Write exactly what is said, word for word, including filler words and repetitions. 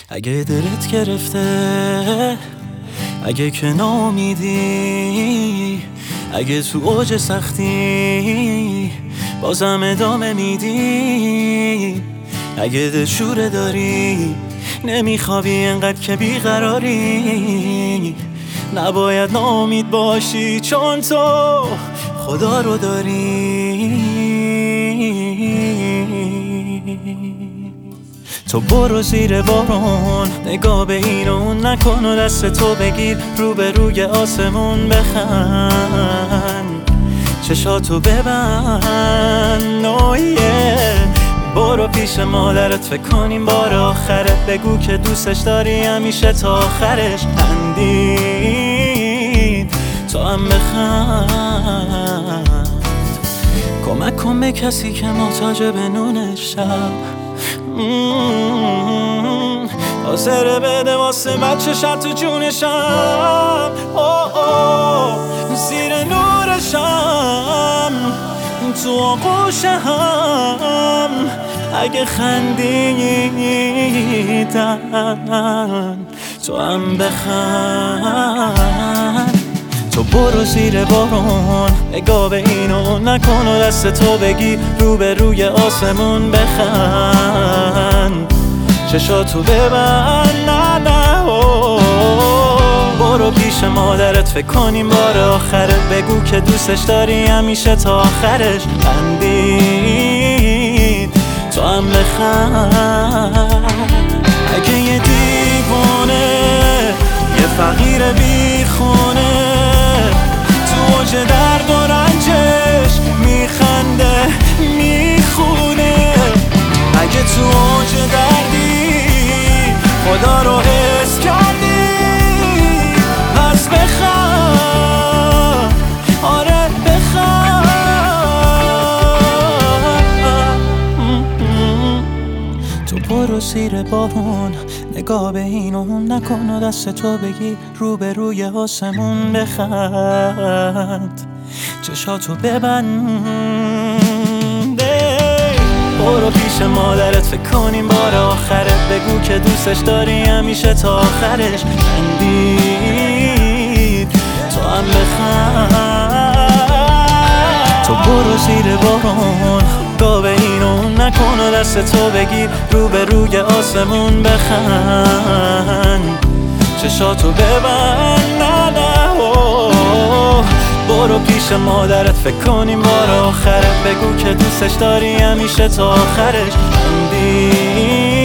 اگه دلت گرفته، اگه که ناامیدی، اگه تو اوج سختی بازم ادامه میدی، اگه دلشوره داری نمیخوابی انقدر که بیقراری، نباید ناامید باشی چون تو خدا رو داری. تو برو زیر بارون، نگاه به این و اون نکن و دست تو بگیر رو به روی آسمون بخند، چشاتو ببند نویه. برو پیش مادرت فکر کنیم بار آخره، بگو که دوستش داری همیشه تا آخرش. خندید تو هم بخند، کمک کن به کسی که محتاج به نون شب، حاضره بده واسه بچه شب تو جونشم. زیر نورشم تو آغوشم، اگه خندیدن تو هم بخند. تو برو زیر بارون، نگاه به این و اون نکن و دست تو بگی رو به روی آسمون بخند، چشاتو ببند نه نه. برو پیش مادرت فکر کنیم بار آخره، بگو که دوستش داری همیشه تا آخرش. خندید تو هم بخند. اگه یه دیوانه، یه فقیر بیخونه تو اوج درد و رنجش میخنده میخونه، اگه تو اوج دردی خدا رو حس کردی پس بخند، آره بخند. تو برو زیر بارون، نگاه به این و اون نکن و دست تو بگی رو به روی آسمون بخند، چشاتو ببند. برو پیش مادرت فکر کنیم بار آخره، بگو که دوستش داری همیشه تا آخرش. خندید تو هم بخند. تو برو زیر بارون، نگاه به این و اون نکن و دست تو بگیر رو به روی آسمون بخند، چشاتو ببند نه نه. برو پیش مادرت فکر کنیم بار آخره، بگو که دوستش داری همیشه تا آخرش. خندید